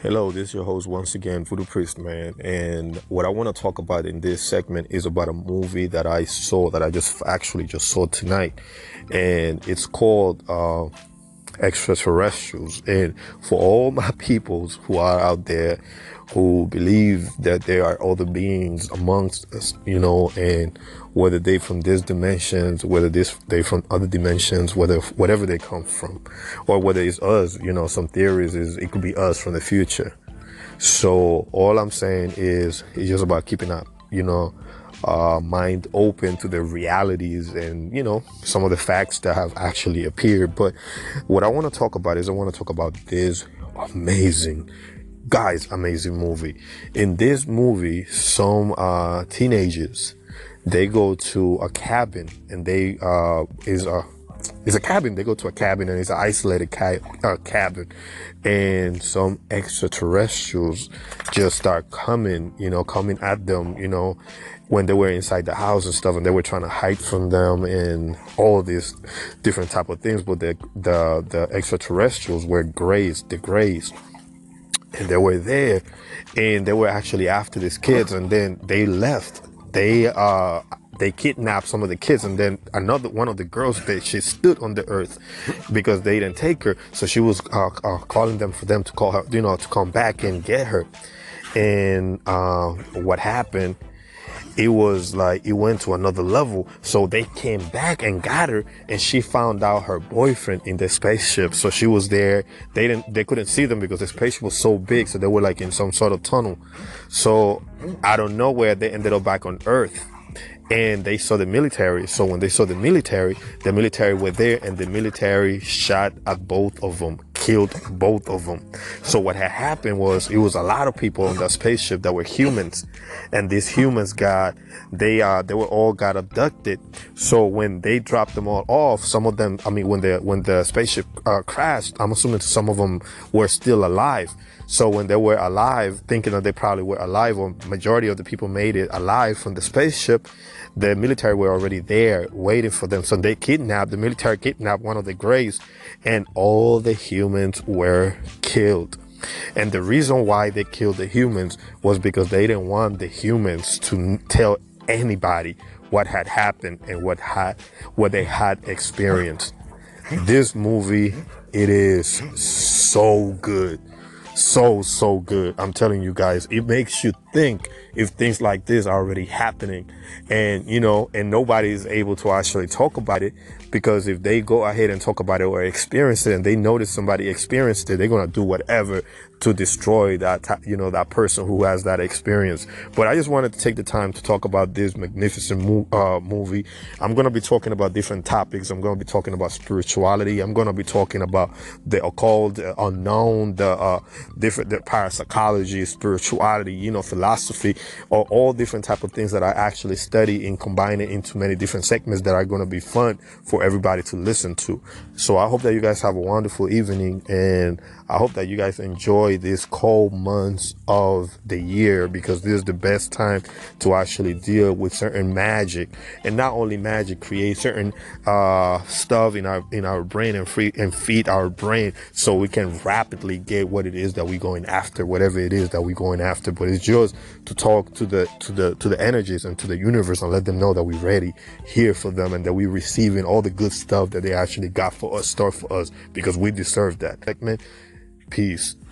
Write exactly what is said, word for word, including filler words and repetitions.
Hello, this is your host once again, Voodoo Priest Man. And what I want to talk about in this segment is about a movie that I saw, that I just actually just saw tonight. And it's called uh, Extraterrestrials. And for all my peoples who are out there who believe that there are other beings amongst us, you know, and whether they from these dimensions, whether this they from other dimensions, whether whatever they come from, or whether it's us, you know, some theories is it could be us from the future. So all I'm saying is it's just about keeping up, you know, uh, mind open to the realities and, you know, some of the facts that have actually appeared. But what I want to talk about is I want to talk about this amazing guys, amazing movie. In this movie, some uh, teenagers, they go to a cabin, and they uh, is a it's a cabin. They go to a cabin, and it's an isolated ca- uh, cabin, and some extraterrestrials just start coming, you know, coming at them, you know, when they were inside the house and stuff, and they were trying to hide from them and all of these different type of things. But the the the extraterrestrials were grays, the grays. And they were there, and they were actually after these kids, and then they left. They uh they kidnapped some of the kids, and then another one of the girls, that she stood on the earth because they didn't take her. So she was uh, uh, calling them for them to call her, you know, to come back and get her. And uh, what happened? It was like it went to another level. So they came back and got her, and she found out her boyfriend in the spaceship. So she was there. They didn't, they couldn't see them because the spaceship was so big. So they were like in some sort of tunnel. So out of nowhere, they ended up back on Earth. And they saw the military. So when they saw the military, the military were there, and the military shot at both of them, killed both of them. So what had happened was it was a lot of people on the spaceship that were humans, and these humans got they uh they were all got abducted. So when they dropped them all off, some of them, I mean, when the when the spaceship uh, crashed, I'm assuming some of them were still alive. So when they were alive, thinking that they probably were alive, or majority of the people made it alive from the spaceship, the military were already there waiting for them. So they kidnapped, the military kidnapped one of the grays, and all the humans were killed. And the reason why they killed the humans was because they didn't want the humans to tell anybody what had happened and what had what they had experienced. This movie, it is so good. So, so good. I'm telling you guys, it makes you think if things like this are already happening, and, you know, and nobody is able to actually talk about it, because if they go ahead and talk about it or experience it, and they notice somebody experienced it, they're going to do whatever to destroy that, you know, that person who has that experience. But I just wanted to take the time to talk about this magnificent mo- uh, movie. I'm going to be talking about different topics. I'm going to be talking about spirituality. I'm going to be talking about the occult, the unknown, the uh, different, the parapsychology, spirituality, you know, philosophy, or all different type of things that I actually study and combine it into many different segments that are going to be fun for everybody to listen to. So I hope that you guys have a wonderful evening, and I hope that you guys enjoy these cold months of the year, because this is the best time to actually deal with certain magic, and not only magic, create certain uh stuff in our in our brain, and free and feed our brain so we can rapidly get what it is that we're going after, whatever it is that we're going after. But it's just to talk to the to the to the energies and to the universe, and let them know that we're ready here for them, and that we're receiving all the good stuff that they actually got for us, store for us, because we deserve that. Peace.